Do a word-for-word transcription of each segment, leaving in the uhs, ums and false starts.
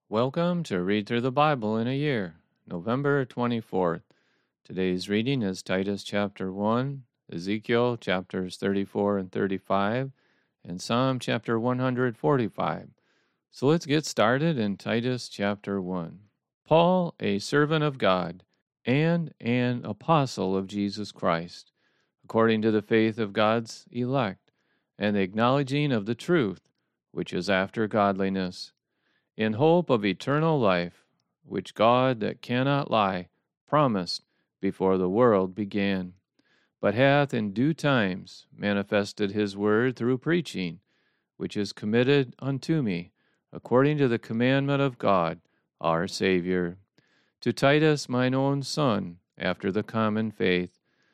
Welcome to Read Through the Bible in a Year, November twenty-fourth. Today's reading is Titus chapter one, Ezekiel chapters thirty-four and thirty-five, and Psalm chapter one hundred forty-five. So let's get started in Titus chapter one. Paul, a servant of God, and an apostle of Jesus Christ, according to the faith of God's elect, and the acknowledging of the truth, which is after godliness, in hope of eternal life, which God that cannot lie promised before the world began, but hath in due times manifested his word through preaching, which is committed unto me, according to the commandment of God our Savior. To Titus, mine own son, after the common faith,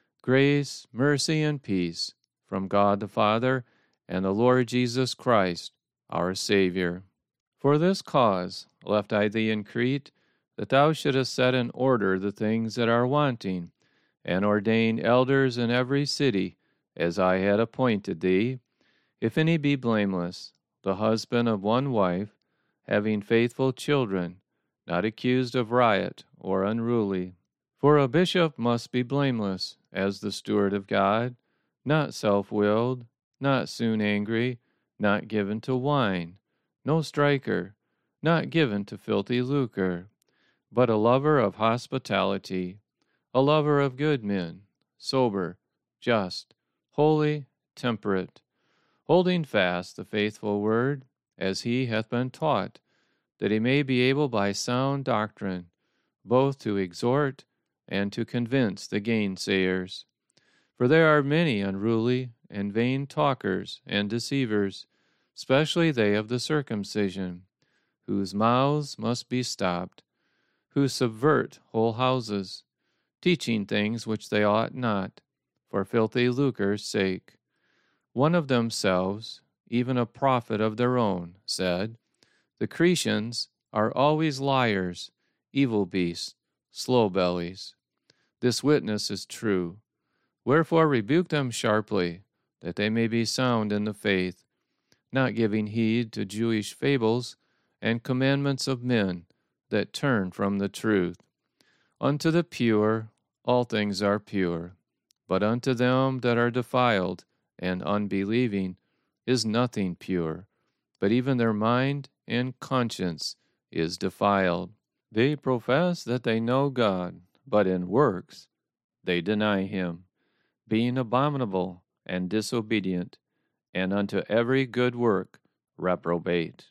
grace, mercy, and peace from God the Father and the Lord Jesus Christ our Savior. For this cause left I thee in Crete, that thou shouldest set in order the things that are wanting, and ordain elders in every city, as I had appointed thee, if any be blameless, the husband of one wife, having faithful children, not accused of riot or unruly. For a bishop must be blameless, as the steward of God, not self-willed, not soon angry, not given to wine, no striker, not given to filthy lucre, but a lover of hospitality, a lover of good men, sober, just, holy, temperate, holding fast the faithful word, as he hath been taught, that he may be able by sound doctrine both to exhort and to convince the gainsayers. For there are many unruly and vain talkers and deceivers, especially they of the circumcision, whose mouths must be stopped, who subvert whole houses, teaching things which they ought not, for filthy lucre's sake. One of themselves, even a prophet of their own, said, The Cretians are always liars, evil beasts, slow bellies. This witness is true. Wherefore rebuke them sharply, that they may be sound in the faith, not giving heed to Jewish fables and commandments of men that turn from the truth. Unto the pure all things are pure, but unto them that are defiled and unbelieving is nothing pure, but even their mind and conscience is defiled. They profess that they know God, but in works they deny him, being abominable and disobedient, and unto every good work reprobate.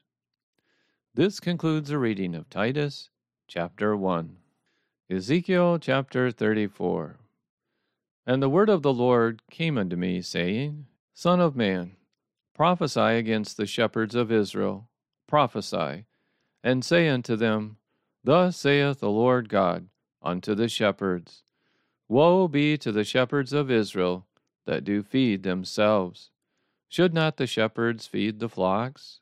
This concludes the reading of Titus chapter one. Ezekiel chapter thirty-four. And the word of the Lord came unto me, saying, Son of man, prophesy against the shepherds of Israel, prophesy, and say unto them, Thus saith the Lord God unto the shepherds, Woe be to the shepherds of Israel that do feed themselves. Should not the shepherds feed the flocks?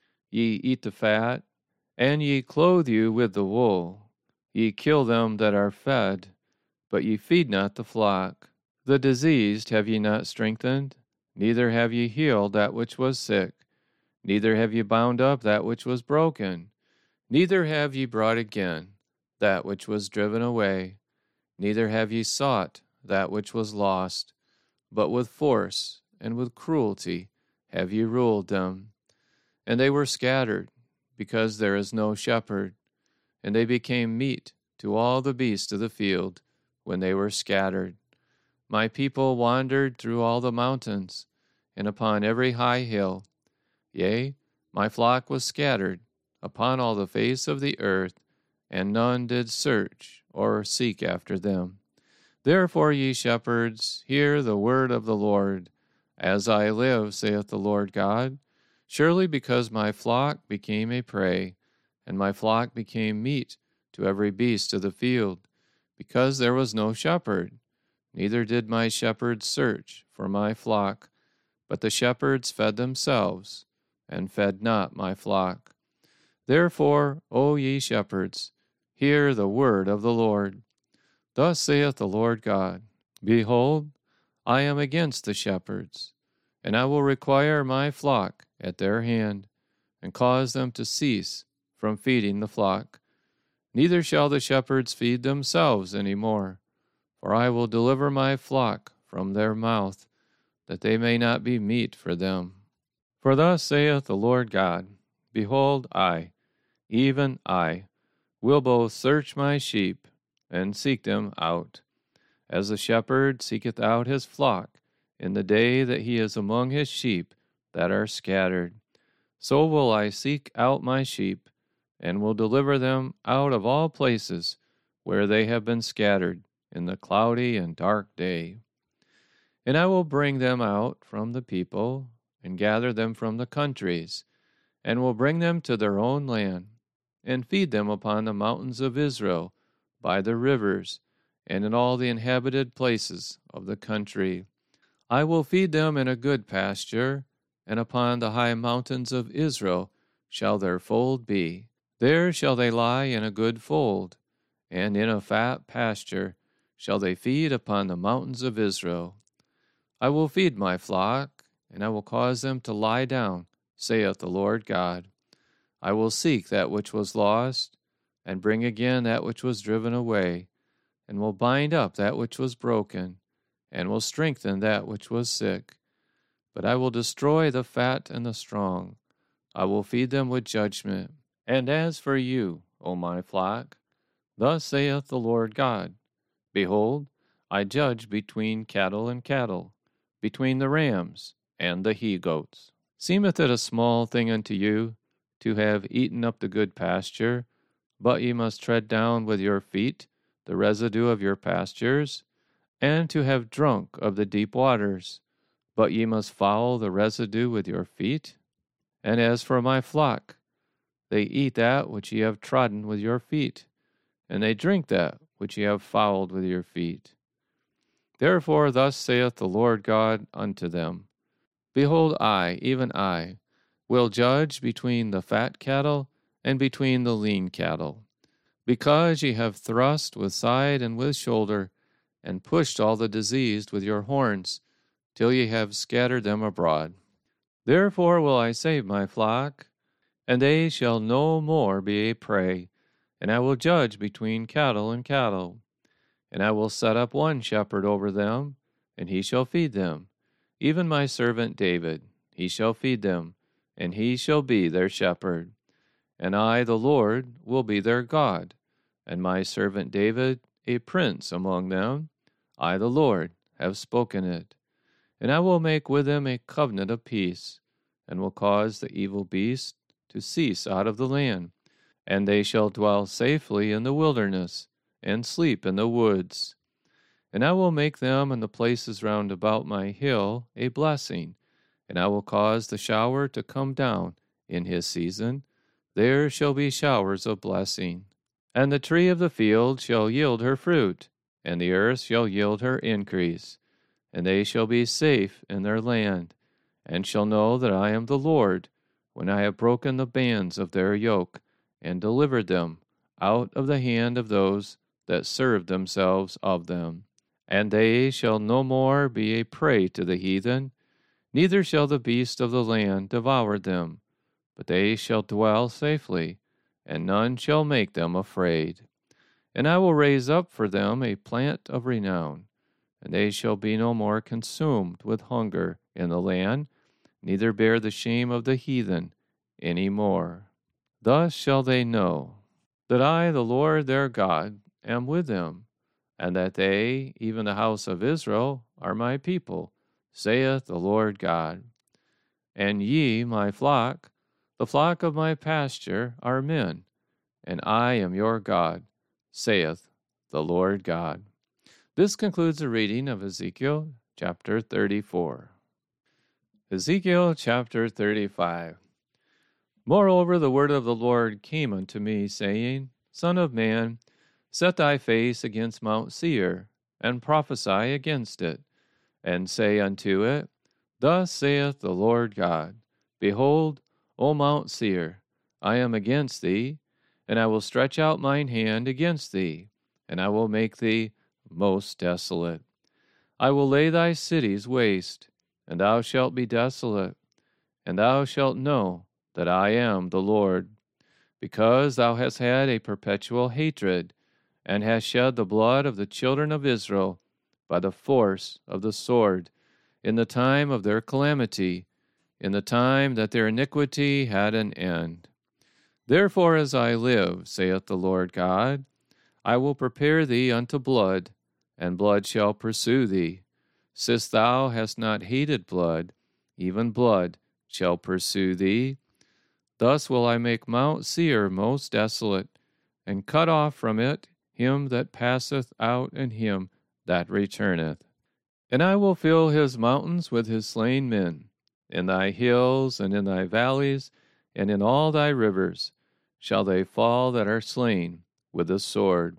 Ye eat the fat, and ye clothe you with the wool. Ye kill them that are fed, but ye feed not the flock. The diseased have ye not strengthened, neither have ye healed that which was sick, neither have ye bound up that which was broken, neither have ye brought again that which was driven away, neither have ye sought that which was lost, but with force and with cruelty have ye ruled them. And they were scattered, because there is no shepherd, and they became meat to all the beasts of the field when they were scattered. My people wandered through all the mountains, and upon every high hill. Yea, my flock was scattered upon all the face of the earth, and none did search or seek after them. Therefore, ye shepherds, hear the word of the Lord. As I live, saith the Lord God, surely because my flock became a prey, and my flock became meat to every beast of the field, because there was no shepherd, neither did my shepherds search for my flock, but the shepherds fed themselves, and fed not my flock. Therefore, O ye shepherds, hear the word of the Lord. Thus saith the Lord God, Behold, I am against the shepherds, and I will require my flock at their hand, and cause them to cease from feeding the flock. Neither shall the shepherds feed themselves any more, for I will deliver my flock from their mouth, that they may not be meat for them. For thus saith the Lord God, Behold, I, even I, will both search my sheep and seek them out, as a shepherd seeketh out his flock in the day that he is among his sheep that are scattered. So will I seek out my sheep, and will deliver them out of all places where they have been scattered in the cloudy and dark day. And I will bring them out from the people, and gather them from the countries, and will bring them to their own land, and feed them upon the mountains of Israel, by the rivers, and in all the inhabited places of the country. I will feed them in a good pasture, and upon the high mountains of Israel shall their fold be. There shall they lie in a good fold, and in a fat pasture shall they feed upon the mountains of Israel. I will feed my flock, and I will cause them to lie down, saith the Lord God. I will seek that which was lost, and bring again that which was driven away, and will bind up that which was broken, and will strengthen that which was sick. But I will destroy the fat and the strong. I will feed them with judgment. And as for you, O my flock, thus saith the Lord God, Behold, I judge between cattle and cattle, between the rams and the he-goats. Seemeth it a small thing unto you to have eaten up the good pasture, but ye must tread down with your feet the residue of your pastures, and to have drunk of the deep waters, but ye must foul the residue with your feet? And as for my flock, they eat that which ye have trodden with your feet, and they drink that which ye have fouled with your feet. Therefore thus saith the Lord God unto them, Behold, I, even I, will judge between the fat cattle and between the lean cattle, because ye have thrust with side and with shoulder, and pushed all the diseased with your horns, till ye have scattered them abroad. Therefore will I save my flock, and they shall no more be a prey, and I will judge between cattle and cattle. And I will set up one shepherd over them, and he shall feed them, even my servant David. He shall feed them, and he shall be their shepherd. And I, the Lord, will be their God, and my servant David a prince among them. I, the Lord, have spoken it. And I will make with them a covenant of peace, and will cause the evil beast to cease out of the land, and they shall dwell safely in the wilderness, and sleep in the woods. And I will make them and the places round about my hill a blessing, and I will cause the shower to come down in his season. There shall be showers of blessing. And the tree of the field shall yield her fruit, and the earth shall yield her increase. And they shall be safe in their land, and shall know that I am the Lord, when I have broken the bands of their yoke, and delivered them out of the hand of those that served themselves of them. And they shall no more be a prey to the heathen, neither shall the beast of the land devour them, but they shall dwell safely, and none shall make them afraid. And I will raise up for them a plant of renown, and they shall be no more consumed with hunger in the land, neither bear the shame of the heathen any more. Thus shall they know that I, the Lord their God, am with them, and that they, even the house of Israel, are my people, saith the Lord God. And ye, my flock, the flock of my pasture, are men, and I am your God, saith the Lord God. This concludes the reading of Ezekiel chapter thirty-four. Ezekiel chapter thirty-five. Moreover, the word of the Lord came unto me, saying, Son of man, set thy face against Mount Seir, and prophesy against it, and say unto it, Thus saith the Lord God, Behold, O Mount Seir, I am against thee, and I will stretch out mine hand against thee, and I will make thee most desolate. I will lay thy cities waste, and thou shalt be desolate, and thou shalt know that I am the Lord. because thou hast had a perpetual hatred, and hast shed the blood of the children of Israel by the force of the sword, in the time of their calamity, in the time that their iniquity had an end. Therefore, as I live, saith the Lord God, I will prepare thee unto blood, and blood shall pursue thee. Since thou hast not hated blood, even blood shall pursue thee. Thus will I make Mount Seir most desolate, and cut off from it him that passeth out and him that returneth. And I will fill his mountains with his slain men, in thy hills and in thy valleys, and in all thy rivers shall they fall that are slain with the sword.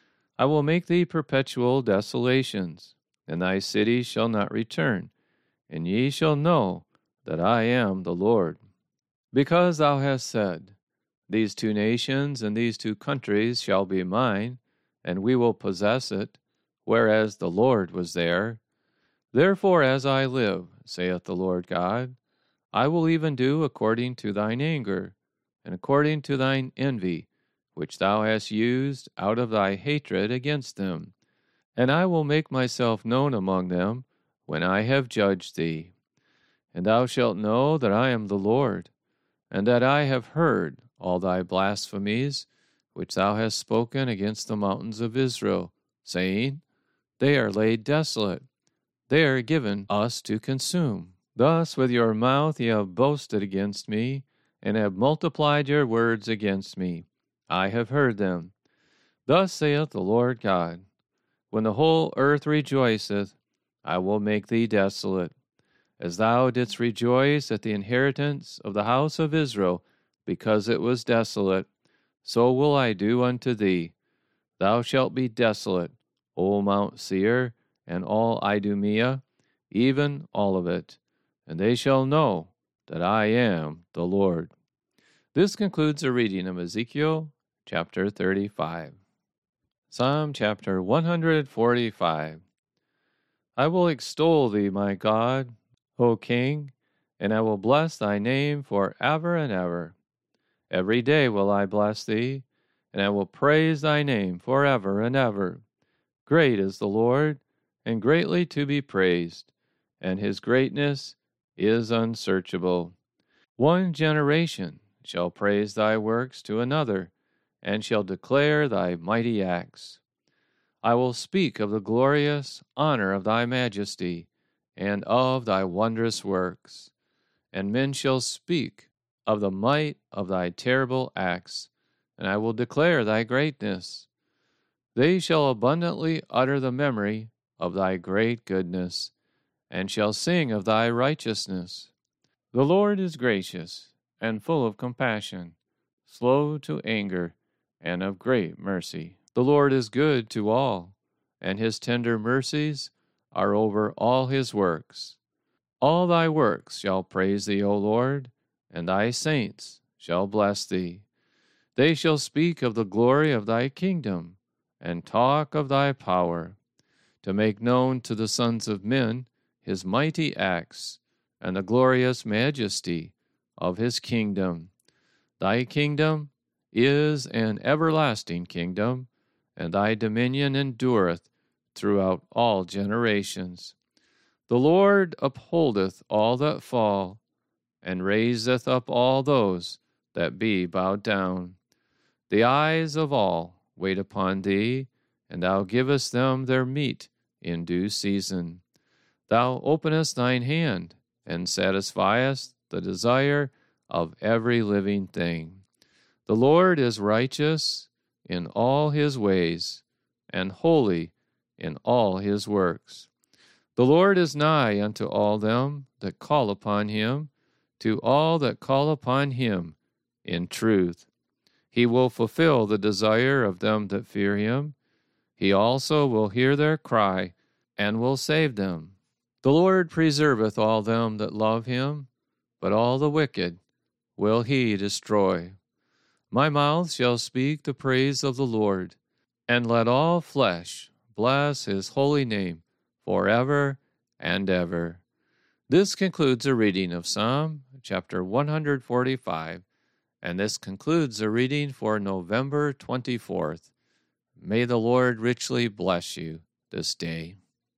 I will make thee perpetual desolations, and thy cities shall not return, and ye shall know that I am the Lord. Because thou hast said, These two nations and these two countries shall be mine, and we will possess it, whereas the Lord was there. Therefore, as I live, saith the Lord God, I will even do according to thine anger, and according to thine envy, which thou hast used out of thy hatred against them. And I will make myself known among them when I have judged thee. And thou shalt know that I am the Lord, and that I have heard all thy blasphemies, which thou hast spoken against the mountains of Israel, saying, They are laid desolate, they are given us to consume. Thus with your mouth ye have boasted against me, and have multiplied your words against me. I have heard them. Thus saith the Lord God, When the whole earth rejoiceth, I will make thee desolate. As thou didst rejoice at the inheritance of the house of Israel, because it was desolate, so will I do unto thee. Thou shalt be desolate, O Mount Seir, and all Idumea, even all of it, and they shall know that I am the Lord. This concludes the reading of Ezekiel chapter thirty-five. Psalm chapter one forty-five. I will extol thee, my God, O King, and I will bless thy name for ever and ever. Every day will I bless thee, and I will praise thy name for ever and ever. Great is the Lord, and greatly to be praised, and his greatness is unsearchable. One generation shall praise thy works to another, and shall declare thy mighty acts. I will speak of the glorious honor of thy majesty, and of thy wondrous works. And men shall speak of the might of thy terrible acts, and I will declare thy greatness. They shall abundantly utter the memory of thy great goodness, and shall sing of thy righteousness. The Lord is gracious, and full of compassion, slow to anger, and of great mercy. The Lord is good to all, and his tender mercies are over all his works. All thy works shall praise thee, O Lord, and thy saints shall bless thee. They shall speak of the glory of thy kingdom, and talk of thy power, to make known to the sons of men his mighty acts, and the glorious majesty of his kingdom. Thy kingdom is an everlasting kingdom, and thy dominion endureth throughout all generations. The Lord upholdeth all that fall, and raiseth up all those that be bowed down. The eyes of all wait upon thee, and thou givest them their meat in due season. Thou openest thine hand, and satisfiest the desire of every living thing. The Lord is righteous in all his ways, and holy in all his works. The Lord is nigh unto all them that call upon him, to all that call upon him in truth. He will fulfill the desire of them that fear him. He also will hear their cry, and will save them. The Lord preserveth all them that love him, but all the wicked will he destroy. My mouth shall speak the praise of the Lord, and let all flesh bless his holy name forever and ever. This concludes the reading of Psalm chapter one forty-five, And this concludes the reading for November twenty-fourth. May the Lord richly bless you this day.